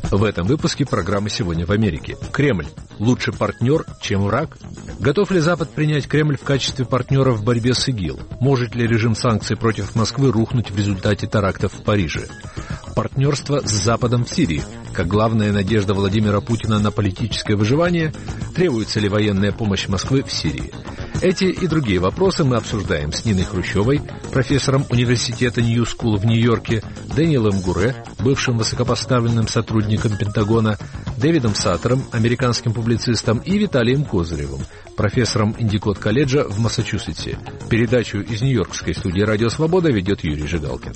В этом выпуске программы «Сегодня в Америке». Кремль – лучший партнер, чем враг? Готов ли Запад принять Кремль в качестве партнера в борьбе с ИГИЛ? Может ли режим санкций против Москвы рухнуть в результате терактов в Париже? Партнерство с Западом в Сирии. Как главная надежда Владимира Путина на политическое выживание, требуется ли военная помощь Москвы в Сирии? Эти и другие вопросы мы обсуждаем с Ниной Хрущевой, профессором университета Нью-Скул в Нью-Йорке, Дэниелом Гуре, бывшим высокопоставленным сотрудником Пентагона, Дэвидом Саттером, американским публицистом, и Виталием Козыревым, профессором Индикот-колледжа в Массачусетсе. Передачу из нью-йоркской студии «Радио Свобода» ведет Юрий Жигалкин.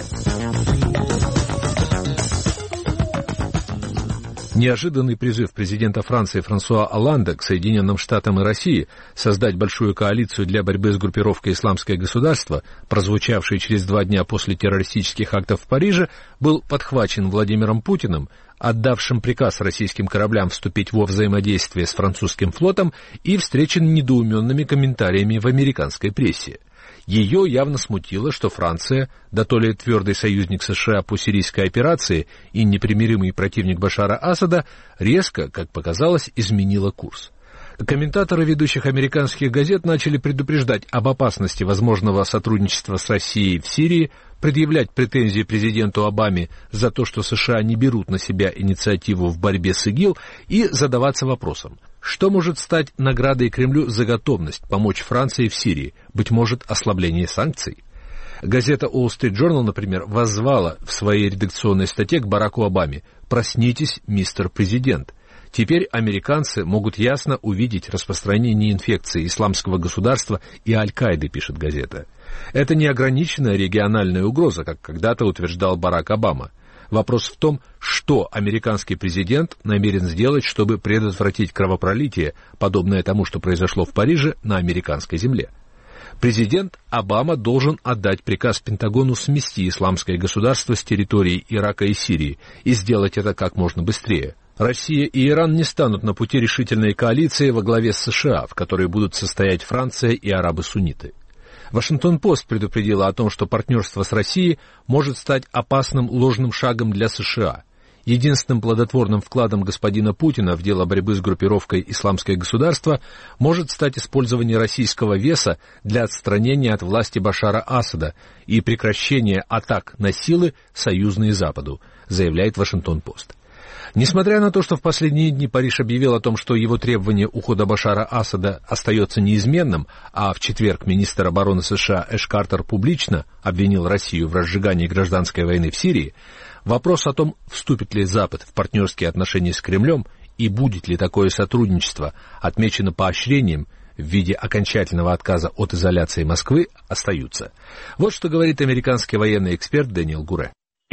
Неожиданный призыв президента Франции Франсуа Олланда к Соединенным Штатам и России создать большую коалицию для борьбы с группировкой «Исламское государство», прозвучавший через 2 дня после террористических актов в Париже, был подхвачен Владимиром Путиным, отдавшим приказ российским кораблям вступить во взаимодействие с французским флотом, и встречен недоуменными комментариями в американской прессе. Ее явно смутило, что Франция, да то ли твердый союзник США по сирийской операции и непримиримый противник Башара Асада, резко, как показалось, изменила курс. Комментаторы ведущих американских газет начали предупреждать об опасности возможного сотрудничества с Россией в Сирии, предъявлять претензии президенту Обаме за то, что США не берут на себя инициативу в борьбе с ИГИЛ, и задаваться вопросом, что может стать наградой Кремлю за готовность помочь Франции в Сирии, быть может, ослабление санкций? Газета Wall Street Journal, например, воззвала в своей редакционной статье к Бараку Обаме: «Проснитесь, мистер президент». Теперь американцы могут ясно увидеть распространение инфекции исламского государства и Аль-Каиды, пишет газета. Это не ограниченная региональная угроза, как когда-то утверждал Барак Обама. Вопрос в том, что американский президент намерен сделать, чтобы предотвратить кровопролитие, подобное тому, что произошло в Париже, на американской земле. Президент Обама должен отдать приказ Пентагону смести исламское государство с территорий Ирака и Сирии, и сделать это как можно быстрее. Россия и Иран не станут на пути решительной коалиции во главе с США, в которой будут состоять Франция и арабы-сунниты. Вашингтон-Пост предупредила о том, что партнерство с Россией может стать опасным ложным шагом для США. Единственным плодотворным вкладом господина Путина в дело борьбы с группировкой «Исламское государство» может стать использование российского веса для отстранения от власти Башара Асада и прекращения атак на силы, союзные Западу, заявляет Вашингтон-Пост. Несмотря на то, что в последние дни Париж объявил о том, что его требование ухода Башара Асада остается неизменным, а в четверг министр обороны США Эш Картер публично обвинил Россию в разжигании гражданской войны в Сирии, вопрос о том, вступит ли Запад в партнерские отношения с Кремлем и будет ли такое сотрудничество отмечено поощрением в виде окончательного отказа от изоляции Москвы, остаются. Вот что говорит американский военный эксперт Дэниел Гуре.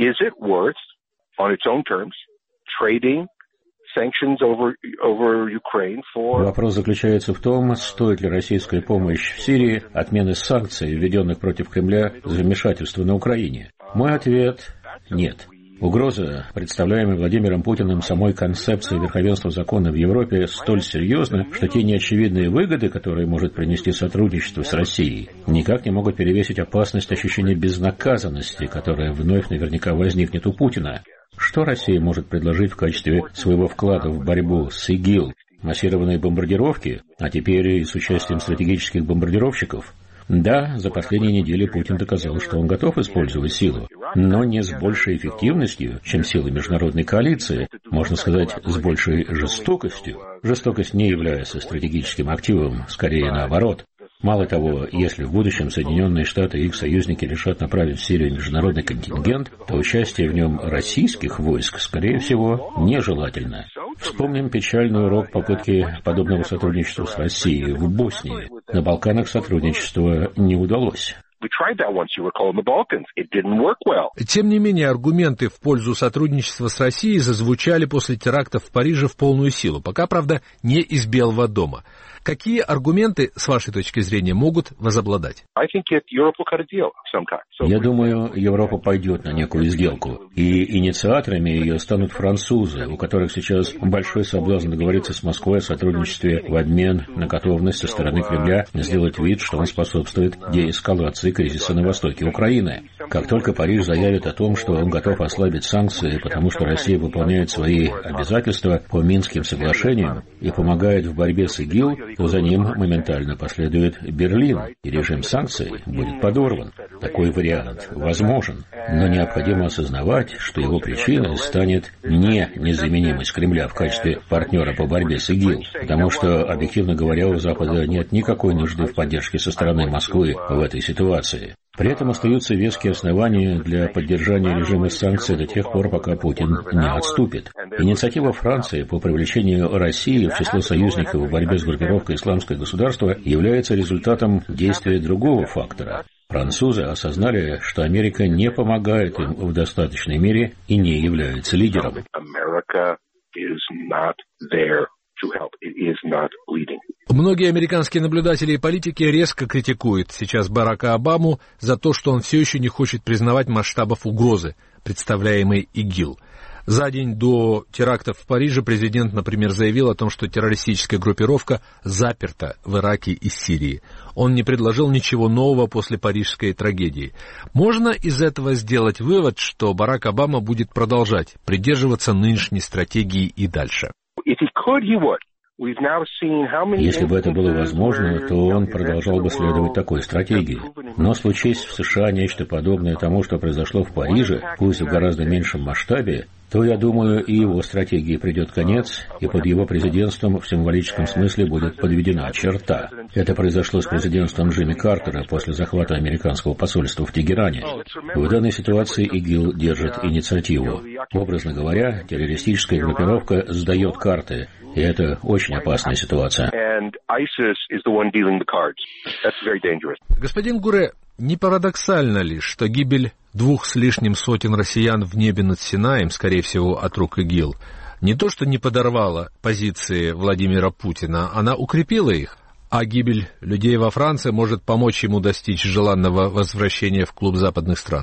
Вопрос заключается в том, стоит ли российская помощь в Сирии отмены санкций, введенных против Кремля за вмешательство на Украине. Мой ответ – нет. Угроза, представляемая Владимиром Путиным самой концепции верховенства закона в Европе, столь серьезна, что те неочевидные выгоды, которые может принести сотрудничество с Россией, никак не могут перевесить опасность ощущения безнаказанности, которая вновь наверняка возникнет у Путина. Что Россия может предложить в качестве своего вклада в борьбу с ИГИЛ? Массированные бомбардировки, а теперь и с участием стратегических бомбардировщиков? Да, за последние недели Путин доказал, что он готов использовать силу, но не с большей эффективностью, чем силы международной коалиции, можно сказать, с большей жестокостью. Жестокость не является стратегическим активом, скорее наоборот. Мало того, если в будущем Соединенные Штаты и их союзники решат направить в Сирию международный контингент, то участие в нем российских войск, скорее всего, нежелательно. Вспомним печальный урок попытки подобного сотрудничества с Россией в Боснии. На Балканах сотрудничество не удалось. Тем не менее, аргументы в пользу сотрудничества с Россией зазвучали после терактов в Париже в полную силу, пока, правда, не из Белого дома. Какие аргументы, с вашей точки зрения, могут возобладать? Я думаю, Европа пойдет на некую сделку. И инициаторами ее станут французы, у которых сейчас большой соблазн договориться с Москвой о сотрудничестве в обмен на готовность со стороны Кремля сделать вид, что он способствует деэскалации из-за кризиса на востоке Украины. Как только Париж заявит о том, что он готов ослабить санкции, потому что Россия выполняет свои обязательства по Минским соглашениям и помогает в борьбе с ИГИЛ, то за ним моментально последует Берлин, и режим санкций будет подорван. Такой вариант возможен, но необходимо осознавать, что его причиной станет не незаменимость Кремля в качестве партнера по борьбе с ИГИЛ, потому что, объективно говоря, у Запада нет никакой нужды в поддержке со стороны Москвы в этой ситуации. При этом остаются веские основания для поддержания режима санкций до тех пор, пока Путин не отступит. Инициатива Франции по привлечению России в число союзников в борьбе с группировкой «Исламское государство» является результатом действия другого фактора. Французы осознали, что Америка не помогает им в достаточной мере и не является лидером. Многие американские наблюдатели и политики резко критикуют сейчас Барака Обаму за то, что он все еще не хочет признавать масштабов угрозы, представляемой ИГИЛ. За день до терактов в Париже президент, например, заявил о том, что террористическая группировка заперта в Ираке и Сирии. Он не предложил ничего нового после парижской трагедии. Можно из этого сделать вывод, что Барак Обама будет продолжать придерживаться нынешней стратегии и дальше. Если бы это было возможно, то он продолжал бы следовать такой стратегии. Но случись в США нечто подобное тому, что произошло в Париже, пусть в гораздо меньшем масштабе, то, я думаю, и его стратегии придет конец, и под его президентством в символическом смысле будет подведена черта. Это произошло с президентством Джимми Картера после захвата американского посольства в Тегеране. В данной ситуации ИГИЛ держит инициативу. Образно говоря, террористическая группировка сдает карты, и это очень опасная ситуация. Господин Гуре, не парадоксально ли, что гибель 2 с лишним сотен россиян в небе над Синаем, скорее всего, от рук ИГИЛ, не то что не подорвала позиции Владимира Путина, она укрепила их? А гибель людей во Франции может помочь ему достичь желанного возвращения в клуб западных стран.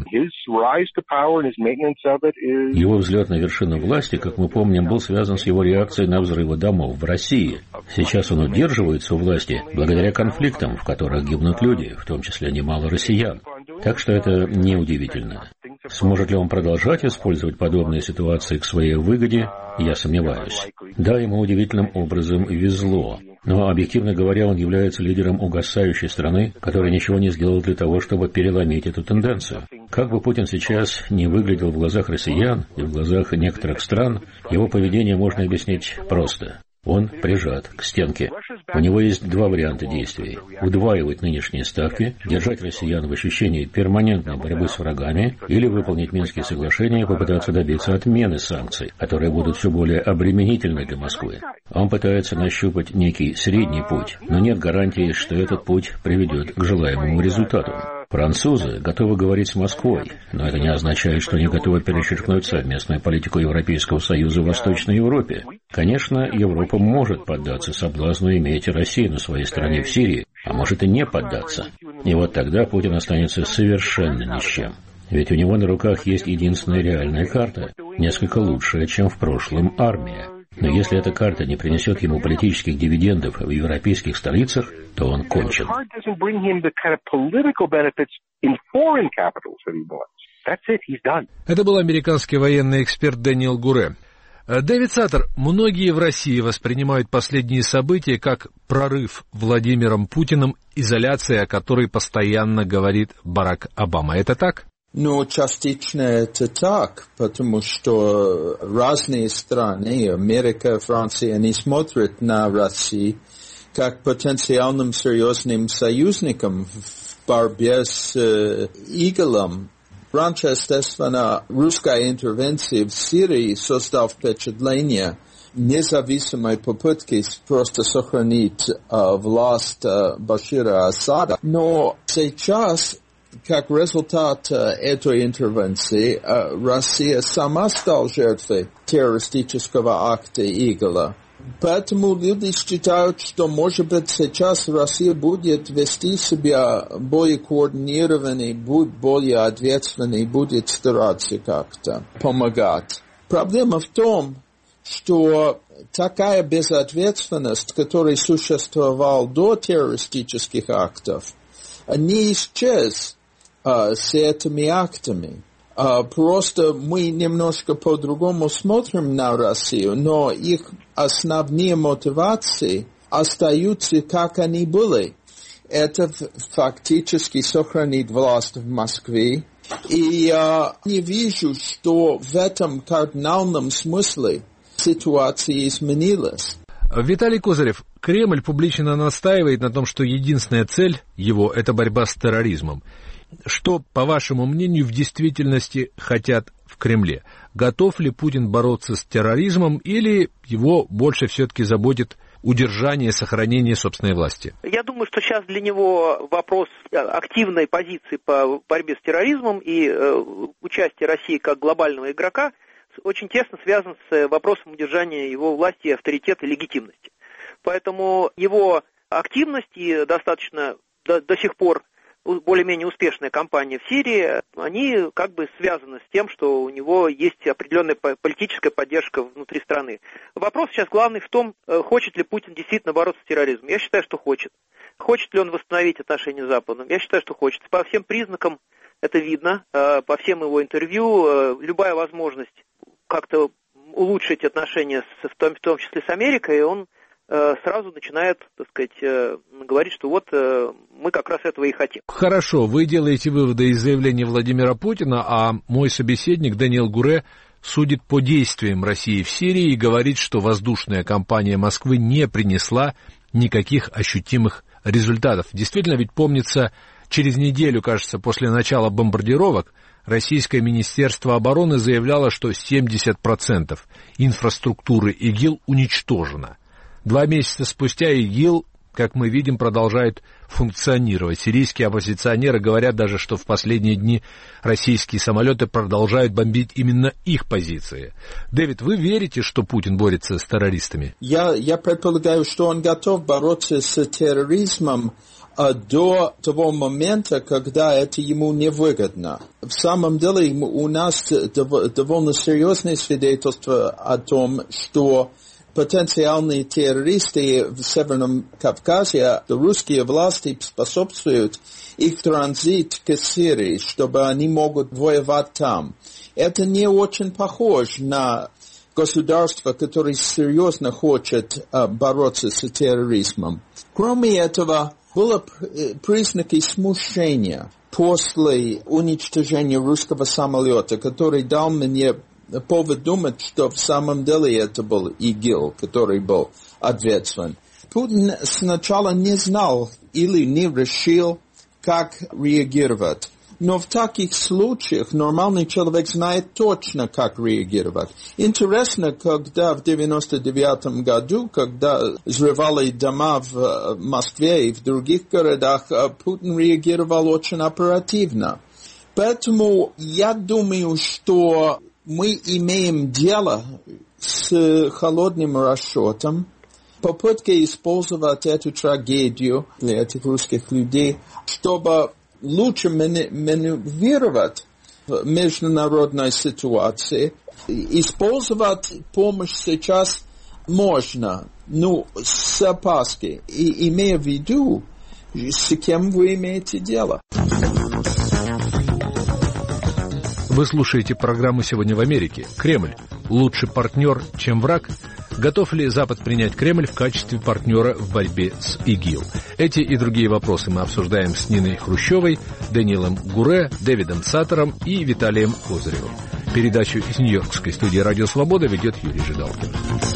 Его взлет на вершину власти, как мы помним, был связан с его реакцией на взрывы домов в России. Сейчас он удерживается у власти благодаря конфликтам, в которых гибнут люди, в том числе немало россиян. Так что это неудивительно. Сможет ли он продолжать использовать подобные ситуации к своей выгоде, я сомневаюсь. Да, ему удивительным образом везло. Но, объективно говоря, он является лидером угасающей страны, которая ничего не сделала для того, чтобы переломить эту тенденцию. Как бы Путин сейчас не выглядел в глазах россиян и в глазах некоторых стран, его поведение можно объяснить просто. Он прижат к стенке. У него есть 2 варианта действий. Удваивать нынешние ставки, держать россиян в ощущении перманентной борьбы с врагами или выполнить Минские соглашения и попытаться добиться отмены санкций, которые будут все более обременительны для Москвы. Он пытается нащупать некий средний путь, но нет гарантии, что этот путь приведет к желаемому результату. Французы готовы говорить с Москвой, но это не означает, что они готовы перечеркнуть совместную политику Европейского Союза в Восточной Европе. Конечно, Европа может поддаться соблазну иметь Россию на своей стороне в Сирии, а может и не поддаться. И вот тогда Путин останется совершенно ни с чем. Ведь у него на руках есть единственная реальная карта, несколько лучшая, чем в прошлом армия. Но если эта карта не принесет ему политических дивидендов в европейских столицах, то он кончен. Это был американский военный эксперт Дэниел Гуре. Дэвид Саттер, многие в России воспринимают последние события как прорыв Владимиром Путиным, изоляция, о которой постоянно говорит Барак Обама. Это так? Ну, частично это так, потому что разные страны, Америка, Франция, они смотрят на Россию как потенциальным серьезным союзником в борьбе с ИГИЛом. Раньше, естественно, русская интервенция в Сирии создала впечатление независимой попытки просто сохранить власть Башира Асада. Но сейчас, как результат этой интервенции, Россия сама стала жертвой террористического акта ИГИЛа. Поэтому люди считают, что, может быть, сейчас Россия будет вести себя более координированно, будет более ответственно и будет стараться как-то помогать. Проблема в том, что такая безответственность, которая существовала до террористических актов, не исчез с этими актами. Просто мы немножко по-другому смотрим на Россию, но их основные мотивации остаются, как они были. Это фактически сохранить власть в Москве. И я не вижу, что в этом кардинальном смысле ситуация изменилась. Виталий Козырев, Кремль публично настаивает на том, что единственная цель его – это борьба с терроризмом. Что, по вашему мнению, в действительности хотят в Кремле? Готов ли Путин бороться с терроризмом или его больше все-таки заботит удержание, сохранение собственной власти? Я думаю, что сейчас для него вопрос активной позиции по борьбе с терроризмом и участия России как глобального игрока очень тесно связан с вопросом удержания его власти, авторитета и легитимности. Поэтому его активность и достаточно до сих пор более-менее успешная кампания в Сирии, они как бы связаны с тем, что у него есть определенная политическая поддержка внутри страны. Вопрос сейчас главный в том, хочет ли Путин действительно бороться с терроризмом. Я считаю, что хочет. Хочет ли он восстановить отношения с Западом? Я считаю, что хочет. По всем признакам это видно, по всем его интервью, любая возможность как-то улучшить отношения, в том числе с Америкой, он сразу начинает, так сказать, говорить, что вот мы как раз этого и хотим. Хорошо, вы делаете выводы из заявления Владимира Путина, а мой собеседник Даниил Гуре судит по действиям России в Сирии и говорит, что воздушная кампания Москвы не принесла никаких ощутимых результатов. Действительно, ведь помнится, через неделю, кажется, после начала бомбардировок, Российское Министерство обороны заявляло, что 70% инфраструктуры ИГИЛ уничтожено. 2 месяца спустя ИГИЛ, как мы видим, продолжает функционировать. Сирийские оппозиционеры говорят даже, что в последние дни российские самолеты продолжают бомбить именно их позиции. Дэвид, вы верите, что Путин борется с террористами? Я предполагаю, что он готов бороться с терроризмом до того момента, когда это ему невыгодно. В самом деле у нас довольно серьезные свидетельства о том, что потенциальные террористы в Северном Кавказе, русские власти способствуют их транзит к Сирии, чтобы они могут воевать там. Это не очень похоже на государство, которое серьезно хочет бороться с терроризмом. Кроме этого, были признаки смущения после уничтожения русского самолета, который дал мне повод думать, что в самом деле это был ИГИЛ, который был ответственен. Путин сначала не знал или не решил, как реагировать. Но в таких случаях нормальный человек знает точно, как реагировать. Интересно, когда в 1999 году, когда взрывали дома в Москве и в других городах, Путин реагировал очень оперативно. Поэтому я думаю, что мы имеем дело с холодным расчетом, попыткой использовать эту трагедию для этих русских людей, чтобы лучше маневрировать в международной ситуации. Использовать помощь сейчас можно, с опаской, и имея в виду, с кем вы имеете дело. Вы слушаете программу «Сегодня в Америке». Кремль – лучший партнер, чем враг? Готов ли Запад принять Кремль в качестве партнера в борьбе с ИГИЛ? Эти и другие вопросы мы обсуждаем с Ниной Хрущевой, Даниилом Гуре, Дэвидом Саттером и Виталием Козыревым. Передачу из Нью-Йоркской студии «Радио Свобода» ведет Юрий Жигалкин.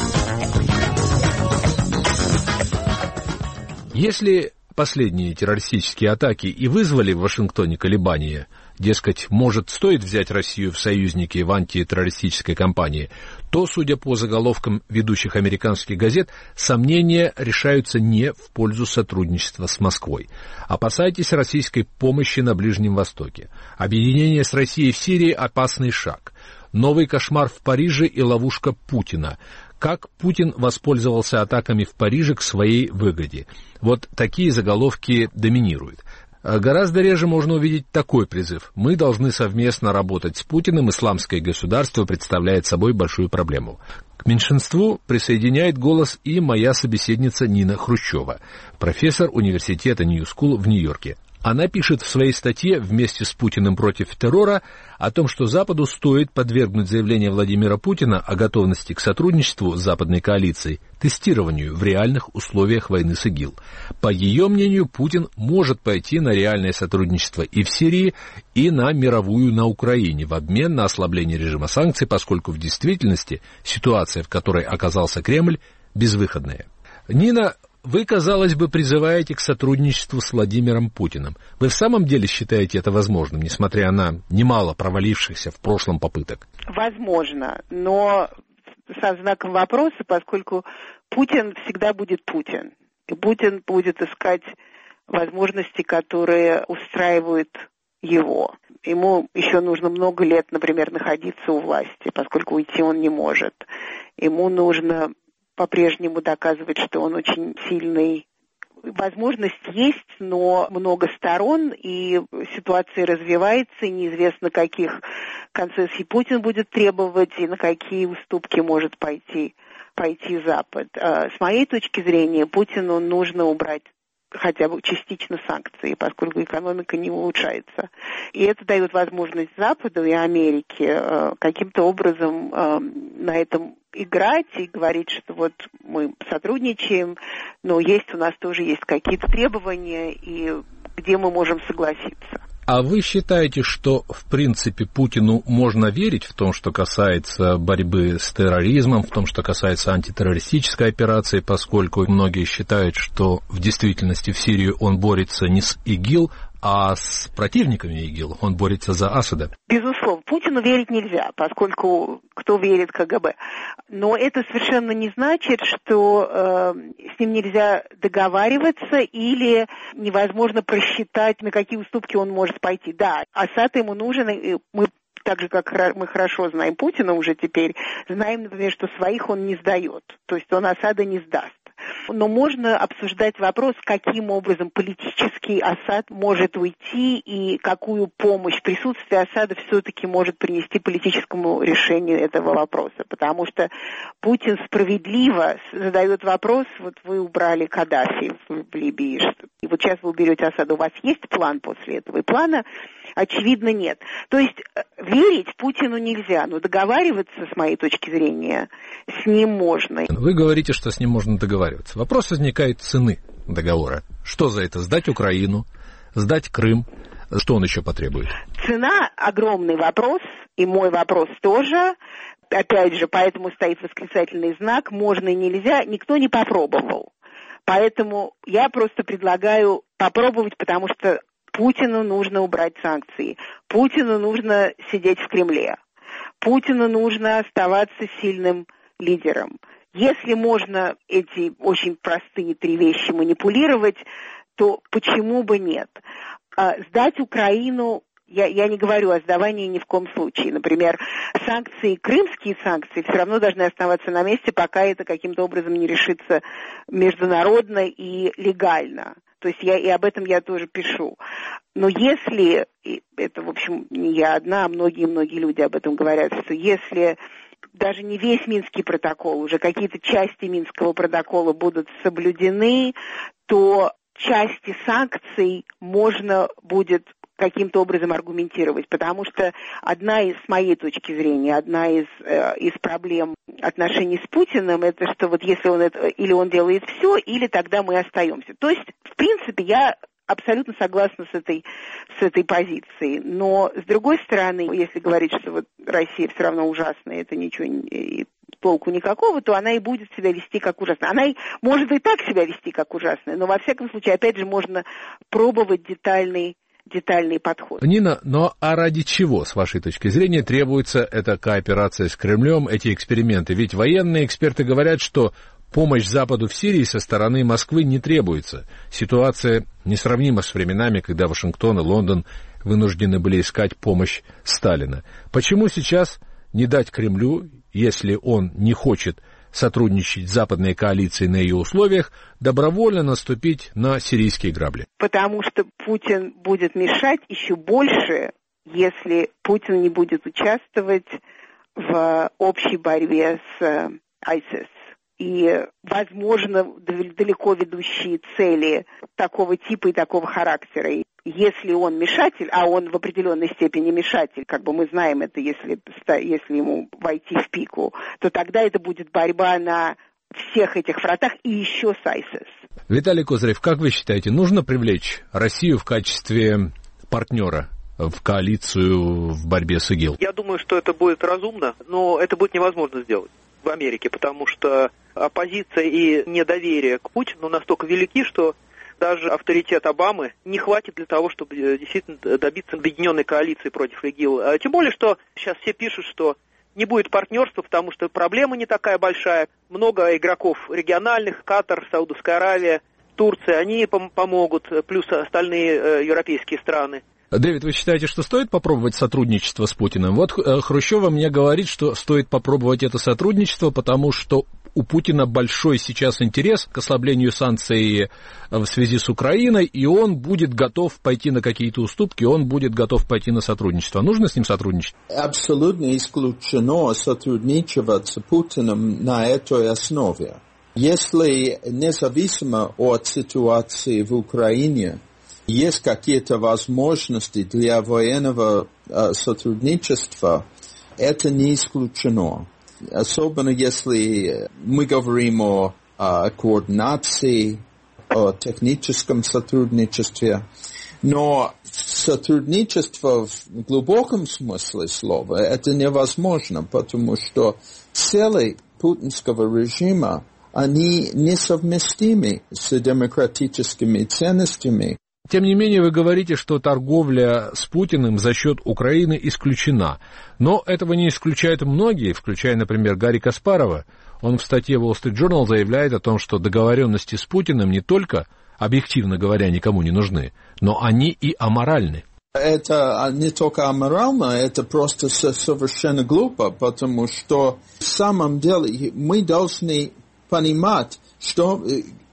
Если последние террористические атаки и вызвали в Вашингтоне колебания, дескать, может, стоит взять Россию в союзники в антитеррористической кампании, то, судя по заголовкам ведущих американских газет, сомнения решаются не в пользу сотрудничества с Москвой. Опасайтесь российской помощи на Ближнем Востоке. Объединение с Россией в Сирии – опасный шаг. Новый кошмар в Париже и ловушка Путина. Как Путин воспользовался атаками в Париже к своей выгоде. Вот такие заголовки доминируют. Гораздо реже можно увидеть такой призыв. Мы должны совместно работать с Путиным, исламское государство представляет собой большую проблему. К меньшинству присоединяет голос и моя собеседница Нина Хрущева, профессор университета Нью Скул в Нью-Йорке. Она пишет в своей статье «Вместе с Путиным против террора» о том, что Западу стоит подвергнуть заявление Владимира Путина о готовности к сотрудничеству с западной коалицией тестированию в реальных условиях войны с ИГИЛ. По ее мнению, Путин может пойти на реальное сотрудничество и в Сирии, и на мировую на Украине в обмен на ослабление режима санкций, поскольку в действительности ситуация, в которой оказался Кремль, безвыходная. Нина, вы, казалось бы, призываете к сотрудничеству с Владимиром Путиным. Вы в самом деле считаете это возможным, несмотря на немало провалившихся в прошлом попыток? Возможно, но со знаком вопроса, поскольку Путин всегда будет Путин. И Путин будет искать возможности, которые устраивают его. Ему еще нужно много лет, например, находиться у власти, поскольку уйти он не может. Ему нужно по-прежнему доказывать, что он очень сильный. Возможность есть, но много сторон, и ситуация развивается, и неизвестно, каких концессий Путин будет требовать, и на какие уступки может пойти Запад. С моей точки зрения, Путину нужно убрать хотя бы частично санкции, поскольку экономика не улучшается. И это дает возможность Западу и Америке каким-то образом на этом играть и говорить, что вот мы сотрудничаем, но у нас тоже есть какие-то требования, и где мы можем согласиться. А вы считаете, что, в принципе, Путину можно верить в том, что касается борьбы с терроризмом, в том, что касается антитеррористической операции, поскольку многие считают, что в действительности в Сирии он борется не с ИГИЛ, а с противниками ИГИЛ, он борется за Асада? Безусловно, Путину верить нельзя, поскольку кто верит КГБ. Но это совершенно не значит, что с ним нельзя договариваться или невозможно просчитать, на какие уступки он может пойти. Да, Асад ему нужен, и мы так же, как мы хорошо знаем Путина уже теперь, знаем, например, что своих он не сдает, то есть он Асада не сдаст. Но можно обсуждать вопрос, каким образом политический Асад может уйти и какую помощь присутствие Асада все-таки может принести политическому решению этого вопроса. Потому что Путин справедливо задает вопрос, вот вы убрали Каддафи в Либии, и вот сейчас вы уберете Асада, у вас есть план после этого? И плана, очевидно, нет. То есть верить Путину нельзя, но договариваться, с моей точки зрения, с ним можно. Вы говорите, что с ним можно договариваться. Вопрос возникает цены договора. Что за это? Сдать Украину, сдать Крым? Что он еще потребует? Цена – огромный вопрос, и мой вопрос тоже. Опять же, поэтому стоит восклицательный знак «можно и нельзя». Никто не попробовал. Поэтому я просто предлагаю попробовать, потому что Путину нужно убрать санкции. Путину нужно сидеть в Кремле. Путину нужно оставаться сильным лидером. Если можно эти очень простые 3 вещи манипулировать, то почему бы нет? Сдать Украину, я не говорю о сдавании ни в коем случае. Например, санкции, крымские санкции все равно должны оставаться на месте, пока это каким-то образом не решится международно и легально. То есть и об этом я тоже пишу. Но если, и это, в общем, не я одна, а многие люди об этом говорят, что если даже не весь Минский протокол, уже какие-то части Минского протокола будут соблюдены, то части санкций можно будет каким-то образом аргументировать, потому что с моей точки зрения, одна из проблем отношений с Путиным, это что вот если он это, или он делает все, или тогда мы остаемся. То есть, в принципе, я абсолютно согласна с этой позицией. Но, с другой стороны, если говорить, что вот Россия все равно ужасная, это ничего толку никакого, то она и будет себя вести как ужасная. Она и может и так себя вести как ужасная, но, во всяком случае, опять же, можно пробовать детальный подход. Нина, но а ради чего, с вашей точки зрения, требуется эта кооперация с Кремлем, эти эксперименты? Ведь военные эксперты говорят, что помощь Западу в Сирии со стороны Москвы не требуется. Ситуация несравнима с временами, когда Вашингтон и Лондон вынуждены были искать помощь Сталина. Почему сейчас не дать Кремлю, если он не хочет сотрудничать с западной коалицией на ее условиях, добровольно наступить на сирийские грабли? Потому что Путин будет мешать еще больше, если Путин не будет участвовать в общей борьбе с ISIS. И, возможно, далеко ведущие цели такого типа и такого характера. И если он мешатель, а он в определенной степени мешатель, как бы мы знаем это, если ему войти в пику, то тогда это будет борьба на всех этих фронтах и еще с ISIS. Виталий Козырев, как вы считаете, нужно привлечь Россию в качестве партнера в коалицию в борьбе с ИГИЛ? Я думаю, что это будет разумно, но это будет невозможно сделать в Америке, потому что оппозиция и недоверие к Путину настолько велики, что даже авторитет Обамы не хватит для того, чтобы действительно добиться объединенной коалиции против ИГИЛ. Тем более, что сейчас все пишут, что не будет партнерства, потому что проблема не такая большая. Много игроков региональных, Катар, Саудовская Аравия, Турция, они помогут, плюс остальные европейские страны. Дэвид, вы считаете, что стоит попробовать сотрудничество с Путиным? Вот Хрущева мне говорит, что стоит попробовать это сотрудничество, потому что у Путина большой сейчас интерес к ослаблению санкций в связи с Украиной, и он будет готов пойти на какие-то уступки, он будет готов пойти на сотрудничество. Нужно с ним сотрудничать? Абсолютно исключено сотрудничать с Путиным на этой основе. Если независимо от ситуации в Украине есть какие-то возможности для военного сотрудничества, это не исключено. Особенно если мы говорим о координации, о техническом сотрудничестве. Но сотрудничество в глубоком смысле слова это невозможно, потому что цели путинского режима, они несовместимы с демократическими ценностями. Тем не менее, вы говорите, что торговля с Путиным за счет Украины исключена. Но этого не исключают многие, включая, например, Гарри Каспарова. Он в статье Wall Street Journal заявляет о том, что договоренности с Путиным не только, объективно говоря, никому не нужны, но они и аморальны. Это не только аморально, это просто совершенно глупо, потому что в самом деле мы должны понимать, что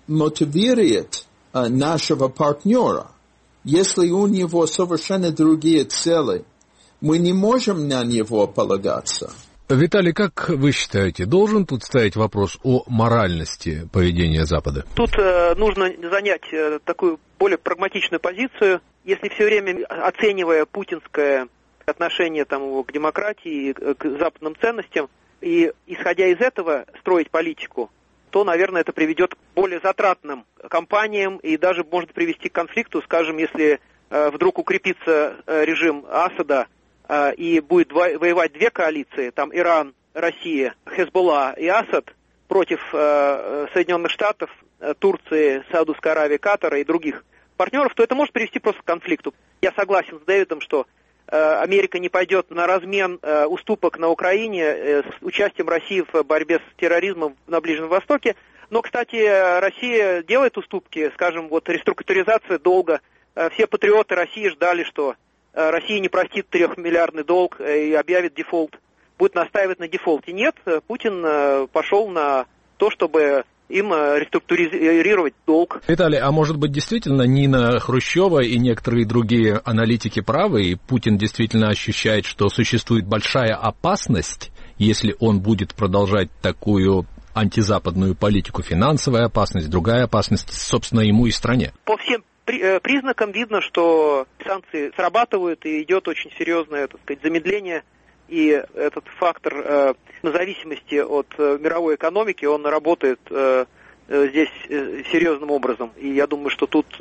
мотивирует нашего партнера. Если у него совершенно другие цели, мы не можем на него полагаться. Виталий, как вы считаете, должен тут стоять вопрос о моральности поведения Запада? Тут нужно занять такую более прагматичную позицию. Если все время, оценивая путинское отношение его к демократии, к западным ценностям, и исходя из этого строить политику, то, наверное, это приведет к более затратным кампаниям и даже может привести к конфликту, скажем, если вдруг укрепится режим Асада и будет воевать две коалиции, там Иран, Россия, Хезболла и Асад против Соединенных Штатов, Турции, Саудовской Аравии, Катара и других партнеров, то это может привести просто к конфликту. Я согласен с Дэвидом, что Америка не пойдет на размен уступок на Украине с участием России в борьбе с терроризмом на Ближнем Востоке. Но, кстати, Россия делает уступки, скажем, реструктуризация долга. Все патриоты России ждали, что Россия не простит 3-миллиардный долг и объявит дефолт. Будет настаивать на дефолте. Нет, Путин пошел на то, чтобы им реструктуризировать долг. Виталий, а может быть действительно Нина Хрущева и некоторые другие аналитики правы, и Путин действительно ощущает, что существует большая опасность, если он будет продолжать такую антизападную политику, финансовая опасность, другая опасность, собственно, ему и стране? По всем признакам видно, что санкции срабатывают и идет очень серьезное, замедление. И этот фактор зависимости от мировой экономики, он работает здесь серьезным образом. И я думаю, что тут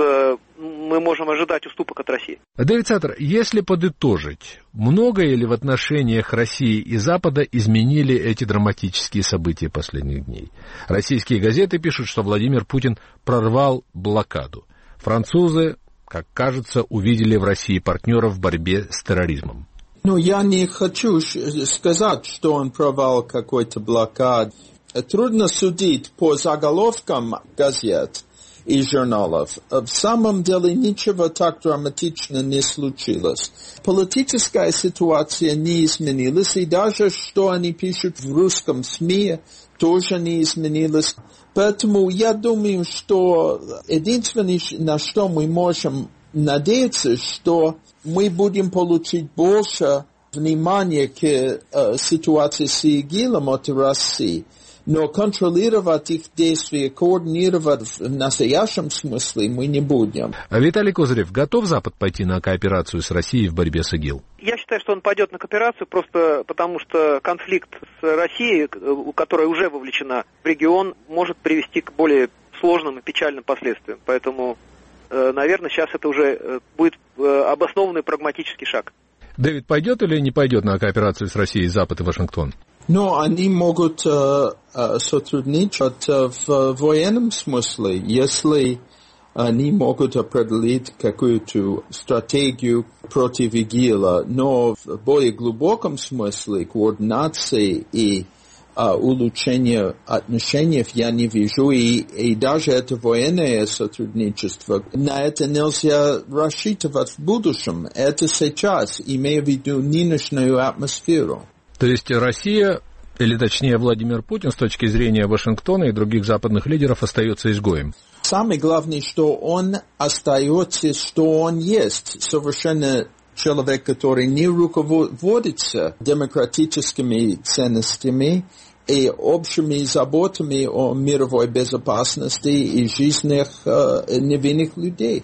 мы можем ожидать уступок от России. Дэвид Саттер, если подытожить, многое ли в отношениях России и Запада изменили эти драматические события последних дней? Российские газеты пишут, что Владимир Путин прорвал блокаду. Французы, как кажется, увидели в России партнера в борьбе с терроризмом. Я не хочу сказать, что он провал какой-то блокад. Трудно судить по заголовкам газет и журналов. В самом деле ничего так драматично не случилось. Политическая ситуация не изменилась, и даже что они пишут в русском СМИ, тоже не изменилось. Поэтому я думаю, что единственное, на что мы можем надеяться, что мы будем получить больше внимание к ситуации с ИГИЛом от России, но контролировать их действия, координировать в настоящем смысле мы не будем. Виталий Козырев, готов Запад пойти на кооперацию с Россией в борьбе с ИГИЛ? Я считаю, что он пойдет на кооперацию просто потому, что конфликт с Россией, которая уже вовлечена в регион, может привести к более сложным и печальным последствиям. Поэтому, наверное, сейчас это уже будет обоснованный прагматический шаг. Дэвид, пойдет или не пойдет на кооперацию с Россией Запад и Вашингтон? Но они могут сотрудничать в военном смысле, если они могут определить какую-то стратегию против ИГИЛа, но в более глубоком смысле координации и улучшения отношений я не вижу, и даже это военное сотрудничество, на это нельзя рассчитывать в будущем. Это сейчас, имея в виду нынешнюю атмосферу. То есть Россия, или точнее Владимир Путин, с точки зрения Вашингтона и других западных лидеров, остается изгоем? Самое главное, что он остается, что он есть. Совершенно человек, который не руководится демократическими ценностями и общими заботами о мировой безопасности и жизнях невинных людей.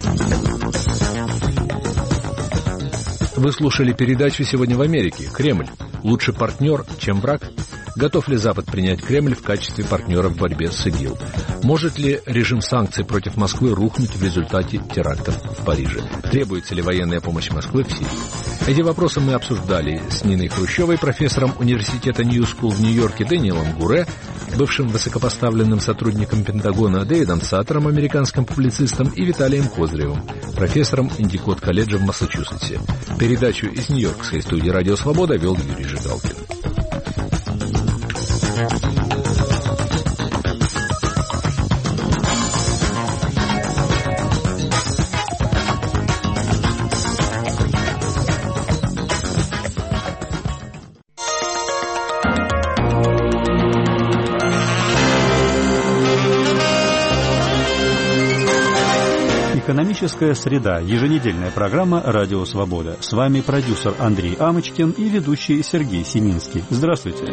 Вы слушали передачу «Сегодня в Америке». Кремль. Лучше партнер, чем враг? Готов ли Запад принять Кремль в качестве партнера в борьбе с ИГИЛ? Может ли режим санкций против Москвы рухнуть в результате терактов в Париже? Требуется ли военная помощь Москвы в Сирии? Эти вопросы мы обсуждали с Ниной Хрущевой, профессором университета Нью-Скул в Нью-Йорке, Дэниелом Гуре, бывшим высокопоставленным сотрудником Пентагона, Дэвидом Саттером, американским публицистом, и Виталием Козыревым, профессором Индикот-колледжа в Массачусетсе. Передачу из Нью-Йоркской студии «Радио Свобода» вел Юрий Жигалкин. Экономическая среда. Еженедельная программа «Радио Свобода». С вами продюсер Андрей Амочкин и ведущий Сергей Семинский. Здравствуйте.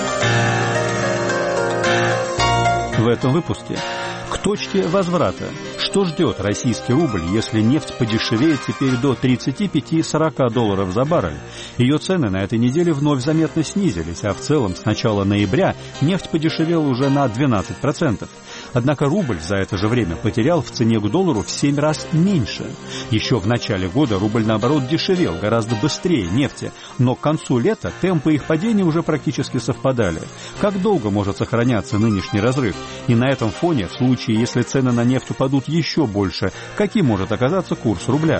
В этом выпуске. К точке возврата. Что ждет российский рубль, если нефть подешевеет теперь до 35-40 долларов за баррель? Ее цены на этой неделе вновь заметно снизились, а в целом с начала ноября нефть подешевела уже на 12%. Однако рубль за это же время потерял в цене к доллару в 7 раз меньше. Еще в начале года рубль, наоборот, дешевел гораздо быстрее нефти, но к концу лета темпы их падения уже практически совпадали. Как долго может сохраняться нынешний разрыв? И на этом фоне, в случае, если цены на нефть упадут еще больше, каким может оказаться курс рубля?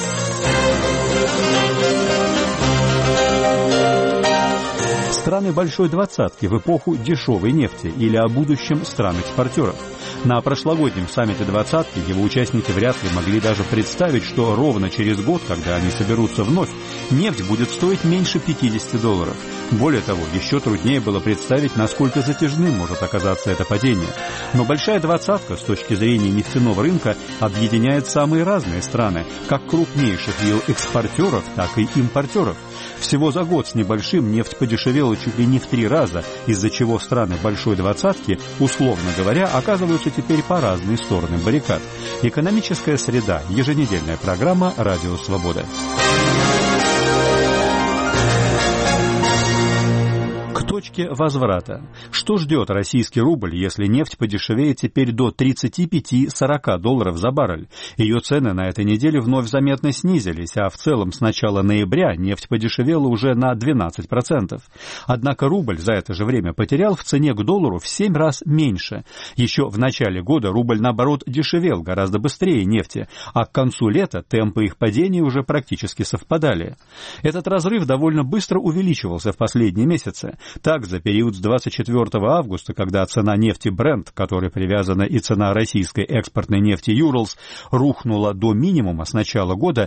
Страны Большой Двадцатки в эпоху дешевой нефти или о будущем стран-экспортеров. На прошлогоднем саммите «Двадцатки» его участники вряд ли могли даже представить, что ровно через год, когда они соберутся вновь, нефть будет стоить меньше 50 долларов. Более того, еще труднее было представить, насколько затяжным может оказаться это падение. Но Большая Двадцатка с точки зрения нефтяного рынка объединяет самые разные страны, как крупнейших ее экспортеров, так и импортеров. Всего за год с небольшим нефть подешевела чуть ли не в 3 раза, из-за чего страны Большой Двадцатки, условно говоря, оказываются теперь по разные стороны баррикад. Экономическая среда. Еженедельная программа «Радио Свобода». К точке возврата. Что ждет российский рубль, если нефть подешевеет теперь до 35-40 долларов за баррель? Ее цены на этой неделе вновь заметно снизились, а в целом с начала ноября нефть подешевела уже на 12%. Однако рубль за это же время потерял в цене к доллару в 7 раз меньше. Еще в начале года рубль, наоборот, дешевел гораздо быстрее нефти, а к концу лета темпы их падения уже практически совпадали. Этот разрыв довольно быстро увеличивался в последние месяцы. Так, за период с 24 августа, когда цена нефти Brent, к которой привязана и цена российской экспортной нефти Urals, рухнула до минимума с начала года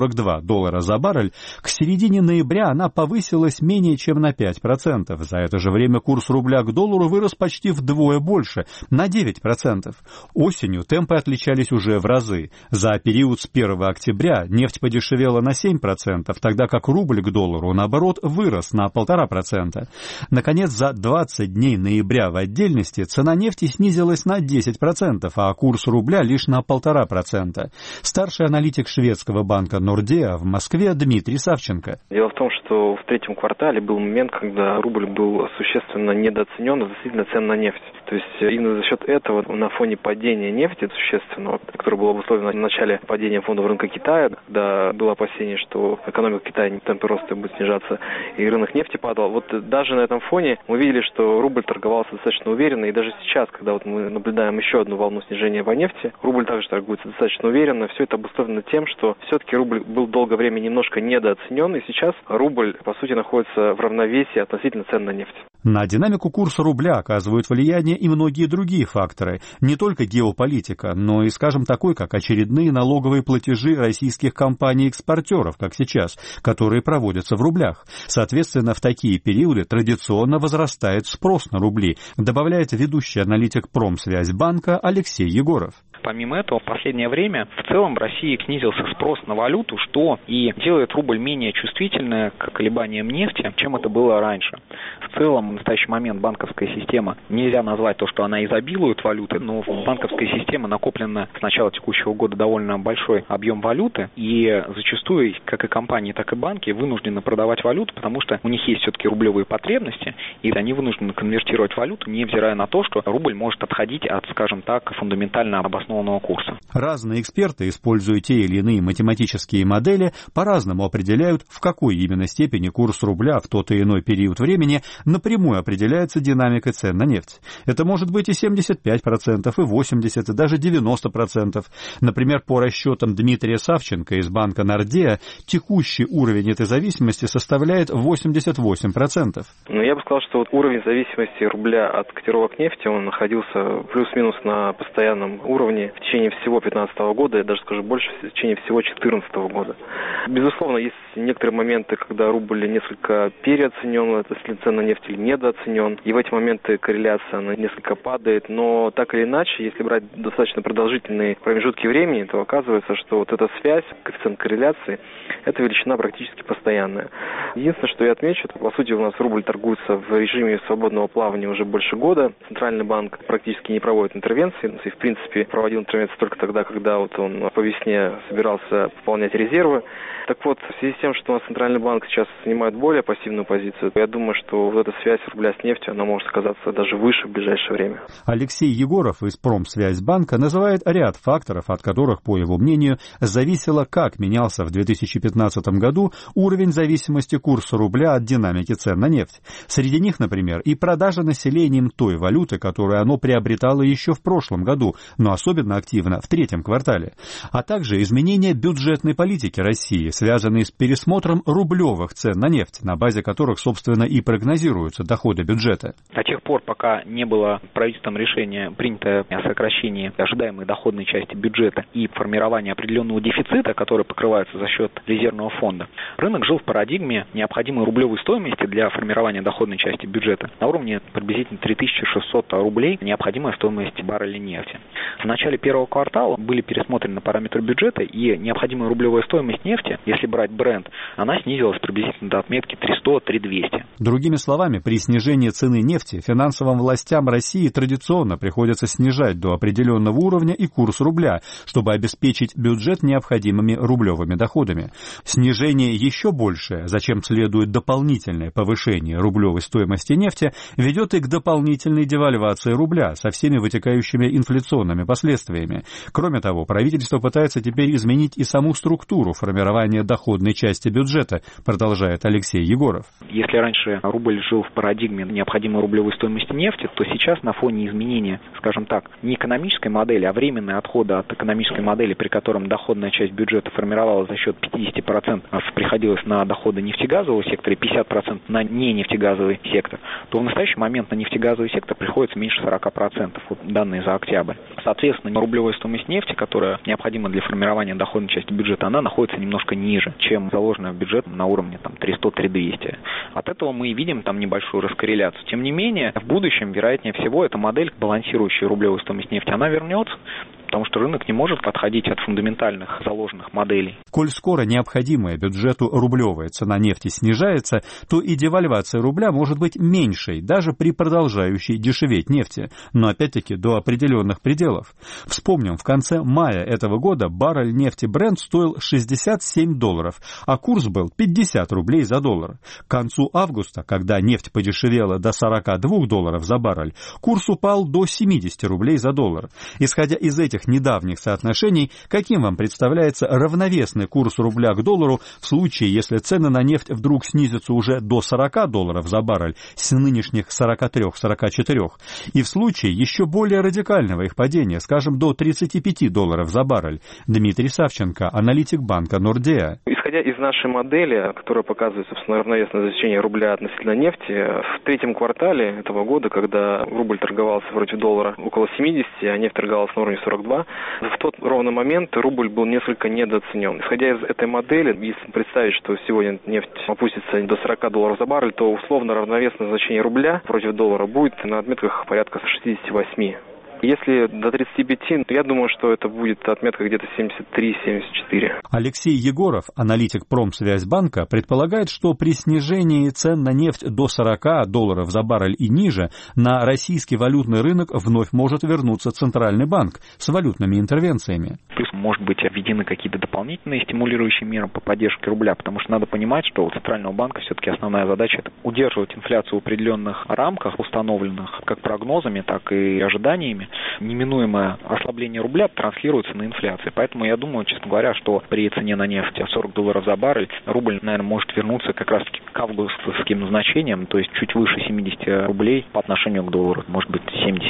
$42 за баррель, к середине ноября она повысилась менее чем на 5%. За это же время курс рубля к доллару вырос почти вдвое больше, на 9%. Осенью темпы отличались уже в разы. За период с 1 октября нефть подешевела на 7%, тогда как рубль к доллару, наоборот, вырос на 1,5%. Наконец, за 20 дней ноября в отдельности цена нефти снизилась на 10%, а курс рубля лишь на 1,5%. Старший аналитик шведского банка Nordea в Москве Дмитрий Савченко. Дело в том, что в третьем квартале был момент, когда рубль был существенно недооценен относительно цен на нефть. То есть именно за счет этого на фоне падения нефти существенного, которое было обусловлено в начале падения фондов рынка Китая, когда было опасение, что экономика Китая темпы роста будет снижаться и рынок нефти падал. Вот даже на этом фоне мы видели, что рубль торговался достаточно уверенно, и даже сейчас, когда вот мы наблюдаем еще одну волну снижения по нефти, рубль также торгуется достаточно уверенно. Все это обусловлено тем, что все-таки рубль был долгое время немножко недооценен, и сейчас рубль, по сути, находится в равновесии относительно цен на нефть. На динамику курса рубля оказывают влияние и многие другие факторы, не только геополитика, но и, скажем, такой, как очередные налоговые платежи российских компаний-экспортеров, как сейчас, которые проводятся в рублях. Соответственно, в такие периоды традиционно возрастает спрос на рубли, добавляет ведущий аналитик Промсвязьбанка Алексей Егоров. Помимо этого, в последнее время в целом в России снизился спрос на валюту, что и делает рубль менее чувствительным к колебаниям нефти, чем это было раньше. В целом, в настоящий момент банковская система, нельзя назвать то, что она изобилует валютой, но в банковской системе накоплено с начала текущего года довольно большой объем валюты, и зачастую, как и компании, так и банки вынуждены продавать валюту, потому что у них есть все-таки рублевые потребности, и они вынуждены конвертировать валюту, невзирая на то, что рубль может отходить от, скажем так, фундаментально обоснованного курса. Разные эксперты, используя те или иные математические модели, по-разному определяют, в какой именно степени курс рубля в тот и иной период времени напрямую определяется динамикой цен на нефть. Это может быть и 75%, и 80%, и даже 90%. Например, по расчетам Дмитрия Савченко из банка Nordea, текущий уровень этой зависимости составляет 88%. Но я бы сказал, что вот уровень зависимости рубля от котировок нефти, он находился плюс-минус на постоянном уровне в течение всего 2015 года, я даже скажу больше, в течение всего 2014 года. Безусловно, есть некоторые моменты, когда рубль несколько переоценен, если цена нефти или недооценен, и в эти моменты корреляция она несколько падает, но так или иначе, если брать достаточно продолжительные промежутки времени, то оказывается, что вот эта связь, коэффициент корреляции, это величина практически постоянная. Единственное, что я отмечу, по сути, у нас рубль торгуется в режиме свободного плавания уже больше года. Центральный банк практически не проводит интервенции, и, в принципе, проводил интервенции только тогда, когда вот он по весне собирался пополнять резервы. Так вот, в связи с тем, что у нас Центральный банк сейчас занимает более пассивную позицию, я думаю, что вот эта связь рубля с нефтью, она может оказаться даже выше в ближайшее время. Алексей Егоров из Промсвязьбанка называет ряд факторов, от которых, по его мнению, зависело, как менялся в 2015 году уровень зависимости курса рубля от динамики цен на нефть. Среди них, например, и продажа населением той валюты, которую оно приобретало еще в прошлом году, но особенно активно в третьем квартале, а также изменения бюджетной политики России, связанные с пересмотром рублевых цен на нефть, на базе которых, собственно, и прогнозируются доходы бюджета. До тех пор, пока не было правительством решения принято о сокращении ожидаемой доходной части бюджета и формировании определенного дефицита, который покрывается за счет резервного фонда, рынок жил в парадигме необходимой рублевой стоимости для формирования доходной части бюджета на уровне приблизительно 3600 рублей, необходимая стоимость барреля нефти. В начале первого квартала были пересмотрены параметры бюджета, и необходимая рублевая стоимость нефти, если брать Brent, она снизилась приблизительно до отметки 300-3200. Другими словами, при снижении цены нефти финансовым властям России традиционно приходится снижать до определенного уровня и курс рубля, чтобы обеспечить бюджет необходимыми рублевыми доходами. Снижение еще большее, зачем следует дополнительное повышение рублевой стоимости нефти, ведет и к дополнительной девальвации рубля со всеми вытекающими инфляционными последствиями. последствиями. Кроме того, правительство пытается теперь изменить и саму структуру формирования доходной части бюджета, продолжает Алексей Егоров. Если раньше рубль жил в парадигме необходимой рублевой стоимости нефти, то сейчас на фоне изменения, скажем так, не экономической модели, а временной отхода от экономической модели, при котором доходная часть бюджета формировалась за счет 50%, приходилось на доходы нефтегазового сектора и 50% на ненефтегазовый сектор, то в настоящий момент на нефтегазовый сектор приходится меньше 40%, вот данные за октябрь. Соответственно, рублевая стоимость нефти, которая необходима для формирования доходной части бюджета, она находится немножко ниже, чем заложенная в бюджет на уровне 300-3200. От этого мы и видим там небольшую раскорреляцию. Тем не менее, в будущем, вероятнее всего, эта модель, балансирующая рублевую стоимость нефти, она вернется, потому что рынок не может отходить от фундаментальных заложенных моделей. Коль скоро необходимая бюджету рублевая цена нефти снижается, то и девальвация рубля может быть меньшей, даже при продолжающей дешеветь нефти, но опять-таки до определенных пределов. Вспомним, в конце мая этого года баррель нефти Brent стоил $67, а курс был 50 рублей за доллар. К концу августа, когда нефть подешевела до $42 за баррель, курс упал до 70 рублей за доллар. Исходя из этих недавних соотношений, каким вам представляется равновесный курс рубля к доллару в случае, если цены на нефть вдруг снизятся уже до $40 за баррель с нынешних 43-44, и в случае еще более радикального их падения, скажем, до $35 за баррель? Дмитрий Савченко, аналитик банка Nordea. Исходя из нашей модели, которая показывает, собственно, равновесное значение рубля относительно нефти, в третьем квартале этого года, когда рубль торговался против доллара около 70, а нефть торговалась на уровне 42, в тот ровный момент рубль был несколько недооценен. Исходя из этой модели, если представить, что сегодня нефть опустится до $40 за баррель, то условно равновесное значение рубля против доллара будет на отметках порядка 68. Если до 35, то я думаю, что это будет отметка где-то 73-74. Алексей Егоров, аналитик Промсвязьбанка, предполагает, что при снижении цен на нефть до $40 за баррель и ниже на российский валютный рынок вновь может вернуться Центральный банк с валютными интервенциями. Плюс, может быть, введены какие-то дополнительные стимулирующие меры по поддержке рубля, потому что надо понимать, что у Центрального банка все-таки основная задача – это удерживать инфляцию в определенных рамках, установленных как прогнозами, так и ожиданиями. Неминуемое ослабление рубля транслируется на инфляцию. Поэтому я думаю, честно говоря, что при цене на нефть $40 за баррель рубль, наверное, может вернуться как раз к августовским значениям, то есть чуть выше 70 рублей по отношению к доллару. Может быть,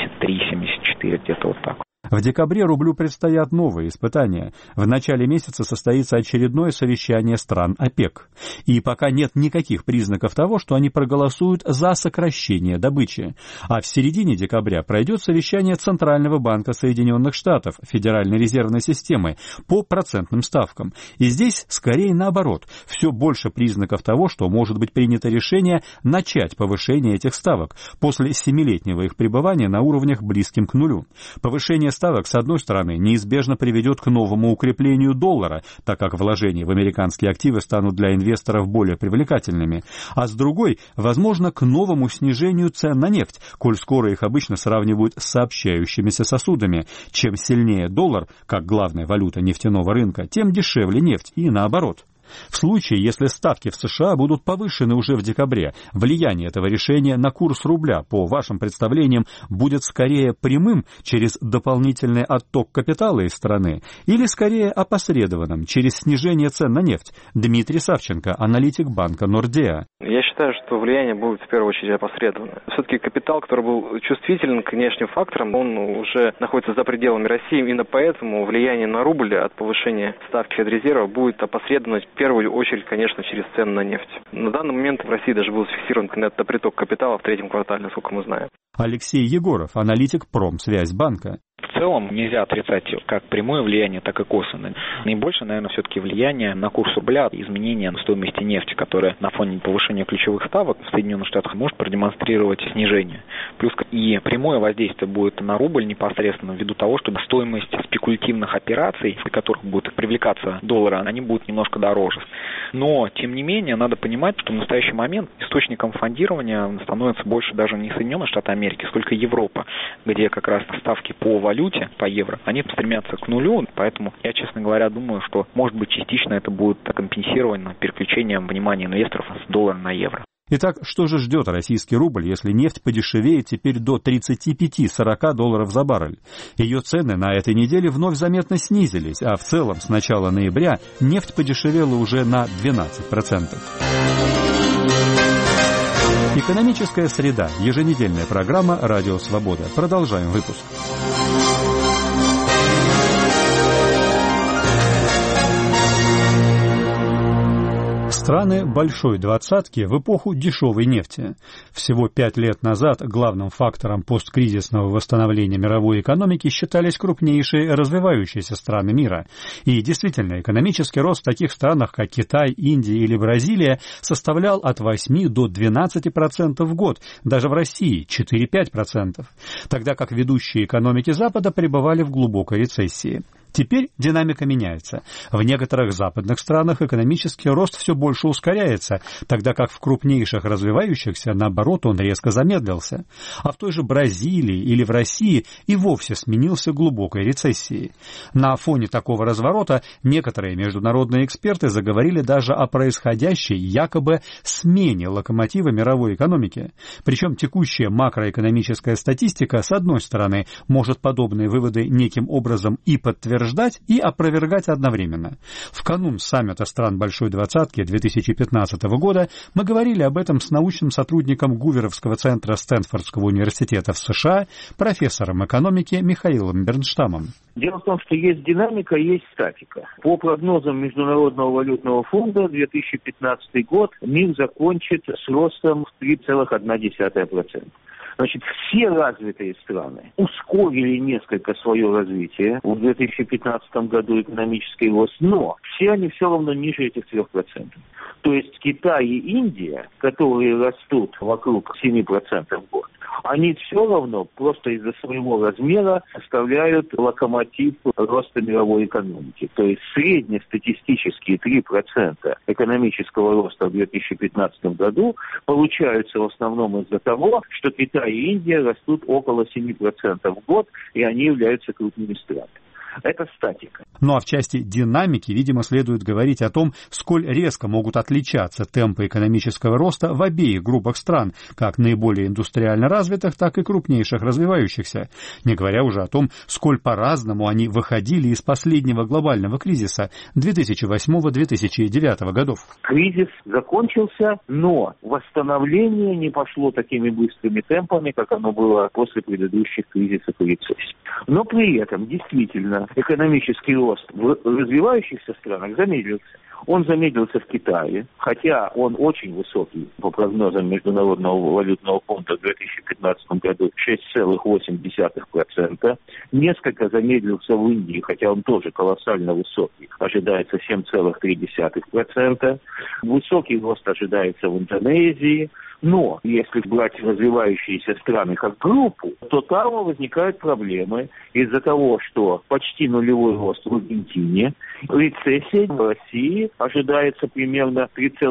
73-74, где-то вот так. В декабре рублю предстоят новые испытания. В начале месяца состоится очередное совещание стран ОПЕК. И пока нет никаких признаков того, что они проголосуют за сокращение добычи. А в середине декабря пройдет совещание Центрального банка Соединенных Штатов, Федеральной резервной системы, по процентным ставкам. И здесь скорее наоборот. Все больше признаков того, что может быть принято решение начать повышение этих ставок после 7-летнего их пребывания на уровнях близким к нулю. Повышение ставок, с одной стороны, неизбежно приведет к новому укреплению доллара, так как вложения в американские активы станут для инвесторов более привлекательными, а с другой, возможно, к новому снижению цен на нефть, коль скоро их обычно сравнивают с сообщающимися сосудами. Чем сильнее доллар, как главная валюта нефтяного рынка, тем дешевле нефть и наоборот. В случае, если ставки в США будут повышены уже в декабре, влияние этого решения на курс рубля, по вашим представлениям, будет скорее прямым через дополнительный отток капитала из страны или скорее опосредованным через снижение цен на нефть? Дмитрий Савченко, аналитик банка Nordea. Я считаю, что влияние будет в первую очередь опосредованное. Все-таки капитал, который был чувствителен к внешним факторам, он уже находится за пределами России. Именно поэтому влияние на рубль от повышения ставки Федрезерва будет опосредовано в первую очередь, конечно, через цены на нефть. На данный момент в России даже был зафиксирован приток капитала в третьем квартале, насколько мы знаем. Алексей Егоров, аналитик Промсвязьбанка. В целом нельзя отрицать как прямое влияние, так и косвенное. Наибольшее, наверное, все-таки влияние на курс рубля, изменение стоимости нефти, которое на фоне повышения ключевых ставок в Соединенных Штатах может продемонстрировать снижение. Плюс и прямое воздействие будет на рубль непосредственно ввиду того, что стоимость спекулятивных операций, в которых будут привлекаться доллары, они будут немножко дороже. Но, тем не менее, надо понимать, что в настоящий момент источником фондирования становится больше даже не Соединенные Штаты Америки, сколько Европа, где как раз ставки по валюте, по евро, они стремятся к нулю, поэтому я, честно говоря, думаю, что, может быть, частично это будет компенсировано переключением внимания инвесторов с доллара на евро. Итак, что же ждет российский рубль, если нефть подешевеет теперь до 35-40 долларов за баррель? Ее цены на этой неделе вновь заметно снизились, а в целом с начала ноября нефть подешевела уже на 12%. Экономическая среда. Еженедельная программа «Радио Свобода». Продолжаем выпуск. Страны Большой Двадцатки в эпоху дешевой нефти. Всего 5 лет назад главным фактором посткризисного восстановления мировой экономики считались крупнейшие развивающиеся страны мира. И действительно, экономический рост в таких странах, как Китай, Индия или Бразилия, составлял от 8 до 12% в год, даже в России 4-5%, тогда как ведущие экономики Запада пребывали в глубокой рецессии. Теперь динамика меняется. В некоторых западных странах экономический рост все больше ускоряется, тогда как в крупнейших развивающихся, наоборот, он резко замедлился. А в той же Бразилии или в России и вовсе сменился глубокой рецессией. На фоне такого разворота некоторые международные эксперты заговорили даже о происходящей якобы смене локомотива мировой экономики. Причем текущая макроэкономическая статистика, с одной стороны, может подобные выводы неким образом и подтверждать, и опровергать одновременно. В канун саммита стран Большой Двадцатки 2015 года мы говорили об этом с научным сотрудником Гуверовского центра Стэнфордского университета в США, профессором экономики Михаилом Бернштамом. Дело в том, что есть динамика, есть статика. По прогнозам Международного валютного фонда, 2015 год мир закончит с ростом в 3,1%. Значит, все развитые страны ускорили несколько свое развитие в 2015 году экономический рост, но все они все равно ниже этих 3%. То есть Китай и Индия, которые растут вокруг 7% в год, они все равно просто из-за своего размера составляют локомотив роста мировой экономики. То есть среднестатистические 3% экономического роста в 2015 году получаются в основном из-за того, что Китай и Индия растут около 7% в год, и они являются крупными странами. Это статика. Ну а в части динамики, видимо, следует говорить о том, сколь резко могут отличаться темпы экономического роста в обеих группах стран, как наиболее индустриально развитых, так и крупнейших развивающихся. Не говоря уже о том, сколь по-разному они выходили из последнего глобального кризиса 2008-2009 годов. Кризис закончился, но восстановление не пошло такими быстрыми темпами, как оно было после предыдущих кризисов и рецессий. Но при этом, действительно, экономический рост в развивающихся странах замедлился. Он замедлился в Китае, хотя он очень высокий, по прогнозам Международного валютного фонда в 2015 году 6,8%. Несколько замедлился в Индии, хотя он тоже колоссально высокий, ожидается 7,3%. Высокий рост ожидается в Индонезии. Но если брать развивающиеся страны как группу, то там возникают проблемы из-за того, что почти нулевой рост в Аргентине, рецессия в России ожидается примерно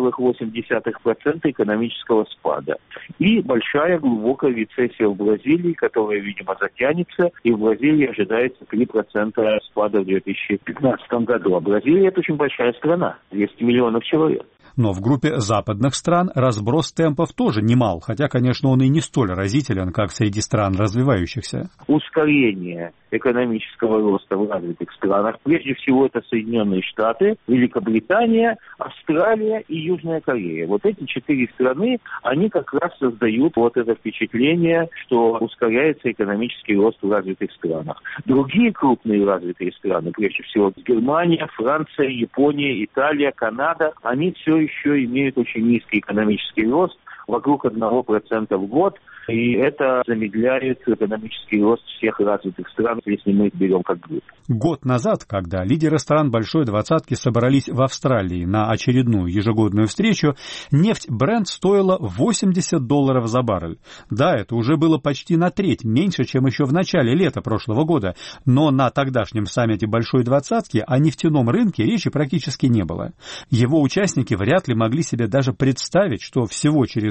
3,8% экономического спада. И большая глубокая рецессия в Бразилии, которая, видимо, затянется, и в Бразилии ожидается 3% спада в 2015 году. А Бразилия – это очень большая страна, 200 миллионов человек. Но в группе западных стран разброс темпов тоже немал, хотя, конечно, он и не столь разителен, как среди стран развивающихся. Ускорение экономического роста в развитых странах, прежде всего это Соединенные Штаты, Великобритания, Австралия и Южная Корея. Вот эти 4 страны, они как раз создают вот это впечатление, что ускоряется экономический рост в развитых странах. Другие крупные развитые страны, прежде всего Германия, Франция, Япония, Италия, Канада, они все еще имеют очень низкий экономический рост, вокруг 1% в год, и это замедляет экономический рост всех развитых стран, если мы их берем как группу. Год назад, когда лидеры стран Большой Двадцатки собрались в Австралии на очередную ежегодную встречу, нефть Brent стоила $80 за баррель. Да, это уже было почти на треть меньше, чем еще в начале лета прошлого года, но на тогдашнем саммите Большой Двадцатки о нефтяном рынке речи практически не было. Его участники вряд ли могли себе даже представить, что всего через